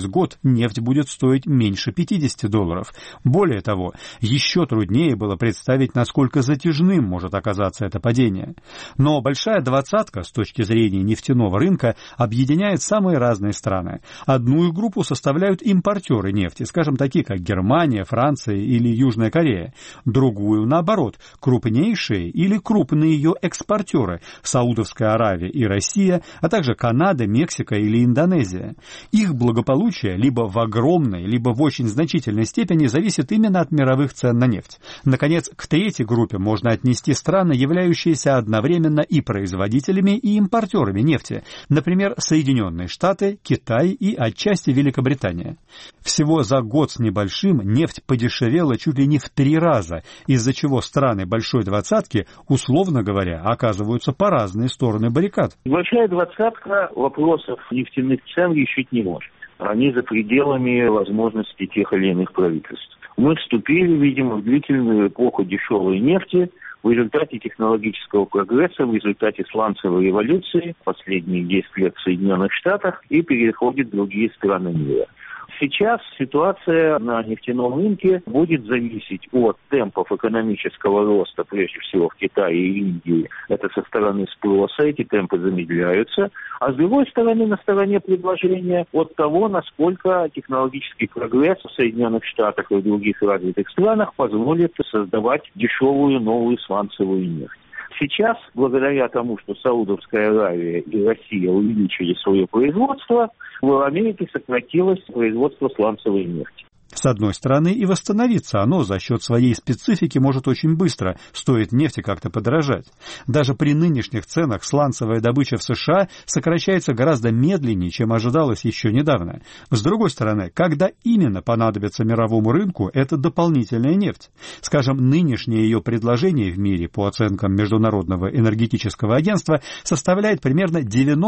год нефть будет стоить меньше $50. Более того, еще труднее было представить, насколько затяжным может оказаться это падение. Но большая двадцатка с точки зрения нефтяного рынка объединяет самые разные страны. Одну их группу составляют импортеры нефти, скажем, такие как Германия, Франция или Южная Корея. Другую, наоборот, крупнейшие или крупные ее экспортеры – Саудовская Аравия и Россия, а также Канада, Мексика или Индонезия. Их благополучие либо в огромной, либо в очень значительной степени зависит именно от мировых цен на нефть. Наконец, к третьей группе можно отнести страны, являющиеся одновременно и производителями, и импортерами нефти, например, Соединенные Штаты, Китай и отчасти Великобритания. Всего за год с небольшим нефть подешевела чуть ли не в 3 раза, из-за чего страны Большой Двадцатки, условно говоря, оказываются по разные стороны баррикад. Большая Двадцатка вопросов нефтяных цен решить не может. Они за пределами возможностей тех или иных правительств. Мы вступили, видимо, в длительную эпоху дешевой нефти в результате технологического прогресса, в результате сланцевой революции последние 10 лет в Соединенных Штатах и переходит в другие страны мира. Сейчас ситуация на нефтяном рынке будет зависеть от темпов экономического роста, прежде всего в Китае и Индии. Это со стороны спроса, эти темпы замедляются. А с другой стороны, на стороне предложения, от того, насколько технологический прогресс в Соединенных Штатах и в других развитых странах позволит создавать дешевую новую сланцевую нефть. Сейчас, благодаря тому, что Саудовская Аравия и Россия увеличили свое производство, в Америке сократилось производство сланцевой нефти. С одной стороны, и восстановиться оно за счет своей специфики может очень быстро, стоит нефти как-то подорожать. Даже при нынешних ценах сланцевая добыча в США сокращается гораздо медленнее, чем ожидалось еще недавно. С другой стороны, когда именно понадобится мировому рынку эта дополнительная нефть? Скажем, нынешнее ее предложение в мире, по оценкам Международного энергетического агентства, составляет примерно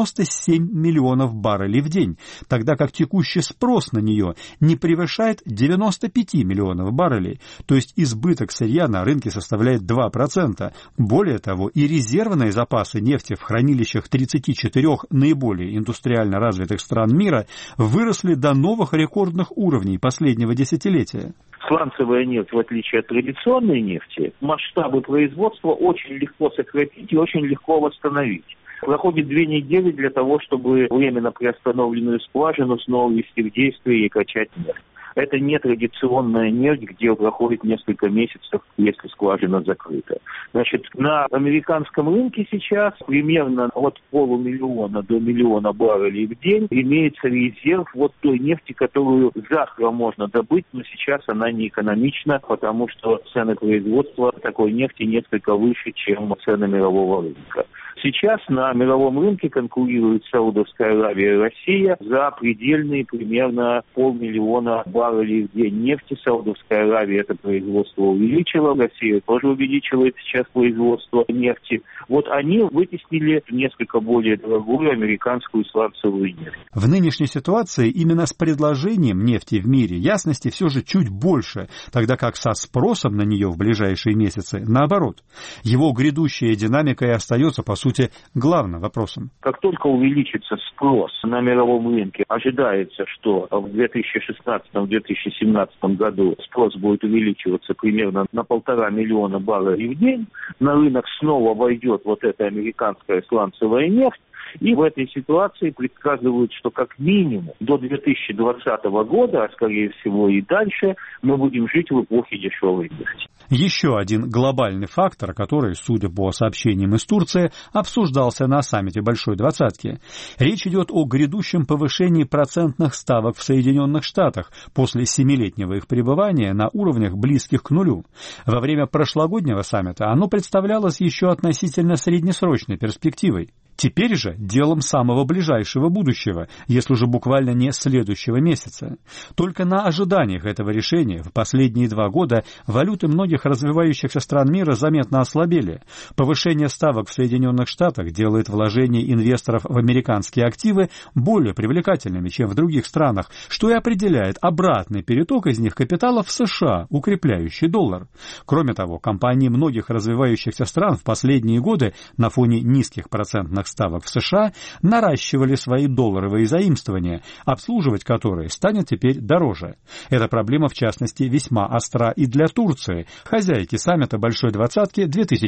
97 миллионов баррелей в день, тогда как текущий спрос на нее не превышает 95 миллионов баррелей, то есть избыток сырья на рынке составляет 2%. Более того, и резервные запасы нефти в хранилищах 34 наиболее индустриально развитых стран мира выросли до новых рекордных уровней последнего десятилетия. Сланцевая нефть, в отличие от традиционной нефти, масштабы производства очень легко сократить и очень легко восстановить. Проходит 2 недели для того, чтобы временно приостановленную скважину снова ввести в действие и качать нефть. Это не традиционная нефть, где проходит несколько месяцев, если скважина закрыта. Значит, на американском рынке сейчас примерно от 500 000 до 1 миллиона баррелей в день имеется резерв вот той нефти, которую завтра можно добыть, но сейчас она не экономична, потому что цены производства такой нефти несколько выше, чем цены мирового рынка. Сейчас на мировом рынке конкурируют Саудовская Аравия и Россия за предельные примерно 500 000 баррелей в день нефти. Саудовская Аравия это производство увеличила, Россия тоже увеличивает сейчас производство нефти. Вот они вытеснили несколько более дорогую американскую сланцевую нефть. В нынешней ситуации именно с предложением нефти в мире ясности все же чуть больше, тогда как со спросом на нее в ближайшие месяцы наоборот. Его грядущая динамика и остается, по сути, главным вопросом. Как только увеличится спрос на мировом рынке, ожидается, что в 2016-2017 году спрос будет увеличиваться примерно на 1,5 миллиона баррелей в день, на рынок снова войдет вот эта американская сланцевая нефть, и в этой ситуации предсказывают, что как минимум до 2020 года, а скорее всего и дальше, мы будем жить в эпохе дешевой нефти. Еще один глобальный фактор, который, судя по сообщениям из Турции, обсуждался на саммите Большой Двадцатки. Речь идет о грядущем повышении процентных ставок в Соединенных Штатах после 7-летнего их пребывания на уровнях близких к нулю. Во время прошлогоднего саммита оно представлялось еще относительно среднесрочной перспективой. Теперь же делом самого ближайшего будущего, если уже буквально не следующего месяца. Только на ожиданиях этого решения в последние 2 года валюты многих развивающихся стран мира заметно ослабели. Повышение ставок в Соединенных Штатах делает вложения инвесторов в американские активы более привлекательными, чем в других странах, что и определяет обратный переток из них капитала в США, укрепляющий доллар. Кроме того, компании многих развивающихся стран в последние годы на фоне низких процентных ставок в США наращивали свои долларовые заимствования, обслуживать которые станет теперь дороже. Эта проблема, в частности, весьма остра и для Турции, хозяйки саммита Большой Двадцатки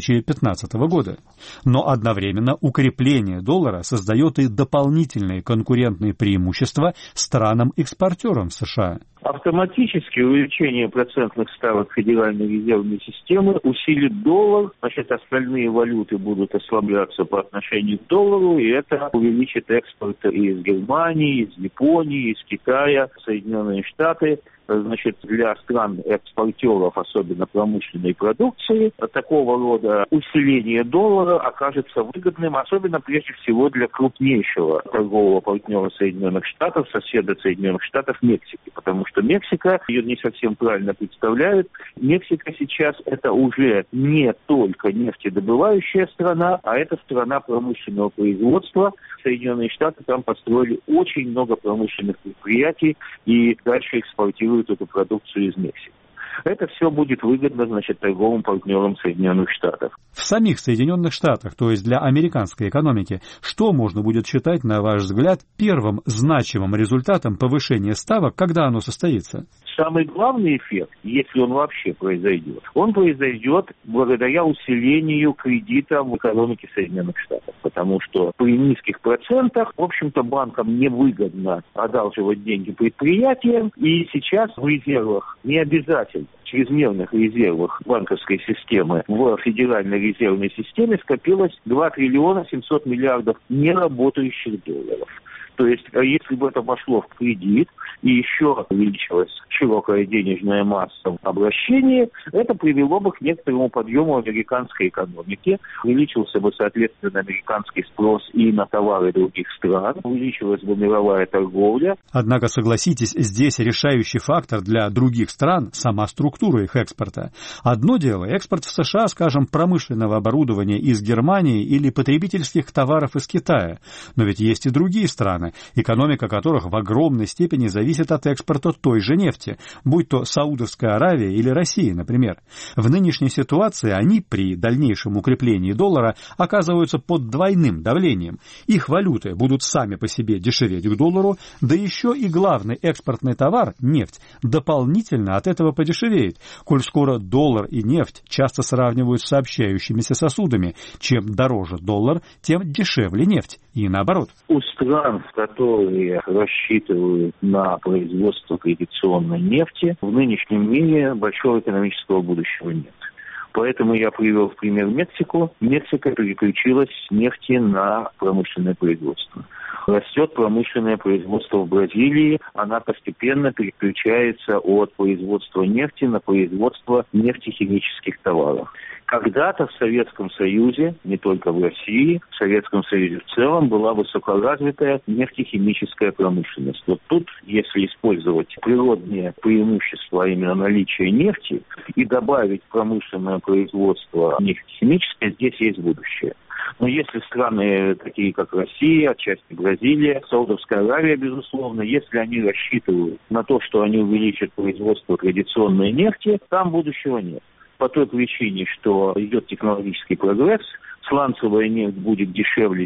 2015 года. Но одновременно укрепление доллара создает и дополнительные конкурентные преимущества странам-экспортерам США. Автоматически увеличение процентных ставок Федеральной резервной системы усилит доллар, значит, остальные валюты будут ослабляться по отношению к доллару, и это увеличит экспорт из Германии, из Японии, из Китая, Соединенные Штаты. Значит, для стран-экспортеров, особенно промышленной продукции, такого рода усиление доллара окажется выгодным, особенно прежде всего для крупнейшего торгового партнера Соединенных Штатов, соседа Соединенных Штатов Мексики, потому что Мексика, ее не совсем правильно представляют, Мексика сейчас это уже не только нефтедобывающая страна, а это страна промышленного производства. Соединенные Штаты там построили очень много промышленных предприятий и дальше экспортируют эту продукцию из Мексики. Это все будет выгодно, значит, торговым партнерам Соединенных Штатов. В самих Соединенных Штатах, то есть для американской экономики, что можно будет считать, на ваш взгляд, первым значимым результатом повышения ставок, когда оно состоится? Самый главный эффект, если он вообще произойдет, он произойдет благодаря усилению кредита в экономике Соединенных Штатов. Потому что при низких процентах, в общем-то, банкам невыгодно одалживать деньги предприятиям. И сейчас в резервах не обязательно, чрезмерных резервах банковской системы в Федеральной резервной системе скопилось 2 триллиона 700 миллиардов неработающих долларов. То есть, если бы это пошло в кредит и еще увеличилась широкая денежная масса в обращении, это привело бы к некоторому подъему американской экономики, увеличился бы, соответственно, американский спрос и на товары других стран, увеличилась бы мировая торговля. Однако, согласитесь, здесь решающий фактор для других стран – сама структура их экспорта. Одно дело – экспорт в США, скажем, промышленного оборудования из Германии или потребительских товаров из Китая. Но ведь есть и другие страны, экономика которых в огромной степени зависит от экспорта той же нефти, будь то Саудовская Аравия или Россия, например. В нынешней ситуации они при дальнейшем укреплении доллара оказываются под двойным давлением. Их валюты будут сами по себе дешеветь к доллару, да еще и главный экспортный товар, нефть, дополнительно от этого подешевеет, коль скоро доллар и нефть часто сравнивают с сообщающимися сосудами. Чем дороже доллар, тем дешевле нефть. И наоборот. У стран, которые рассчитывают на производство традиционной нефти, в нынешнем мире большого экономического будущего нет. Поэтому я привел в пример Мексику. Мексика переключилась с нефти на промышленное производство. Растет промышленное производство в Бразилии, она постепенно переключается от производства нефти на производство нефтехимических товаров. Когда-то в Советском Союзе, не только в России, в Советском Союзе в целом была высокоразвитая нефтехимическая промышленность. Вот тут, если использовать природные преимущества, а именно наличие нефти, и добавить промышленное производство нефтехимическое, здесь есть будущее. Но если страны, такие как Россия, отчасти Бразилия, Саудовская Аравия, безусловно, если они рассчитывают на то, что они увеличат производство традиционной нефти, там будущего нет. По той причине, что идет технологический прогресс, сланцевая нефть будет дешевле.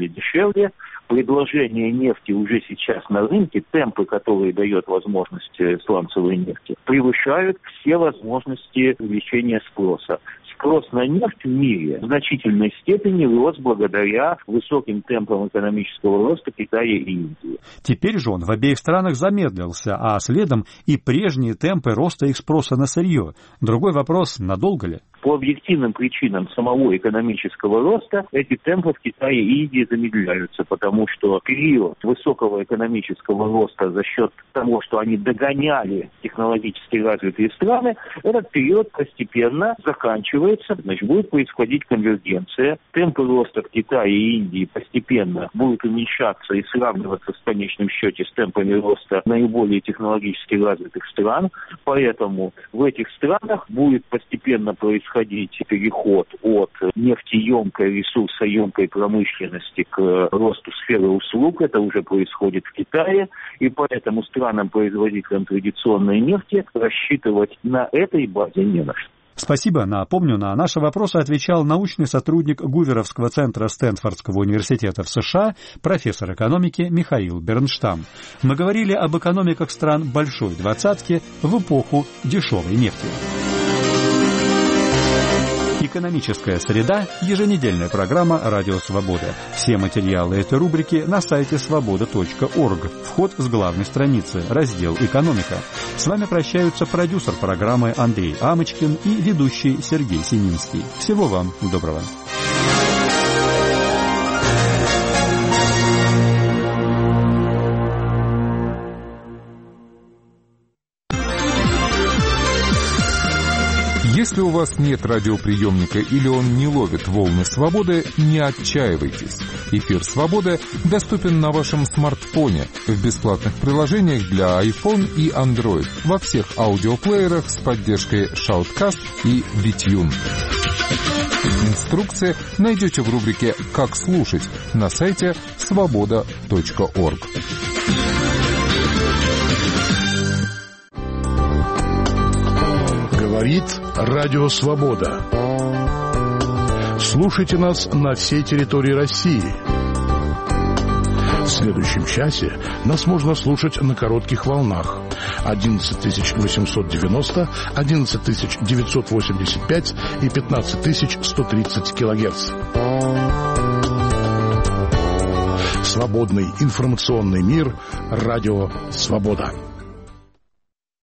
Предложение нефти уже сейчас на рынке, темпы, которые дает возможность сланцевой нефти, превышают все возможности увеличения спроса. Спрос на нефть в мире в значительной степени рос благодаря высоким темпам экономического роста Китая и Индии. Теперь же он в обеих странах замедлился, а следом и прежние темпы роста их спроса на сырье. Другой вопрос, надолго ли? По объективным причинам самого экономического роста эти темпы в Китае и Индии замедляются, потому что период высокого экономического роста за счет того, что они догоняли технологически развитые страны, этот период постепенно заканчивается, значит, будет происходить конвергенция. Темпы роста в Китае и Индии постепенно будут уменьшаться и сравниваться в конечном счете с темпами роста наиболее технологически развитых стран, поэтому в этих странах будет постепенно происходить переход от нефтеемкой, ресурсоемкой промышленности к росту сферы услуг. Это уже происходит в Китае, и поэтому странам-производителям традиционной нефти рассчитывать на этой базе не на что. Спасибо. Напомню, на наши вопросы отвечал научный сотрудник Гуверовского центра Стэнфордского университета в США, профессор экономики Михаил Бернштам. Мы говорили об экономиках стран Большой Двадцатки в эпоху дешевой нефти. «Экономическая среда» – еженедельная программа «Радио Свобода». Все материалы этой рубрики на сайте svoboda.org. Вход с главной страницы, раздел «Экономика». С вами прощаются продюсер программы Андрей Амочкин и ведущий Сергей Сининский. Всего вам доброго. Если у вас нет радиоприемника или он не ловит волны свободы, не отчаивайтесь. Эфир «Свобода» доступен на вашем смартфоне в бесплатных приложениях для iPhone и Android во всех аудиоплеерах с поддержкой Shoutcast и VTune. Инструкции найдете в рубрике «Как слушать» на сайте svoboda.org. Говорит Радио Свобода. Слушайте нас на всей территории России. В следующем часе нас можно слушать на коротких волнах 11890, 11985 и 15130 килогерц. Свободный информационный мир. Радио Свобода.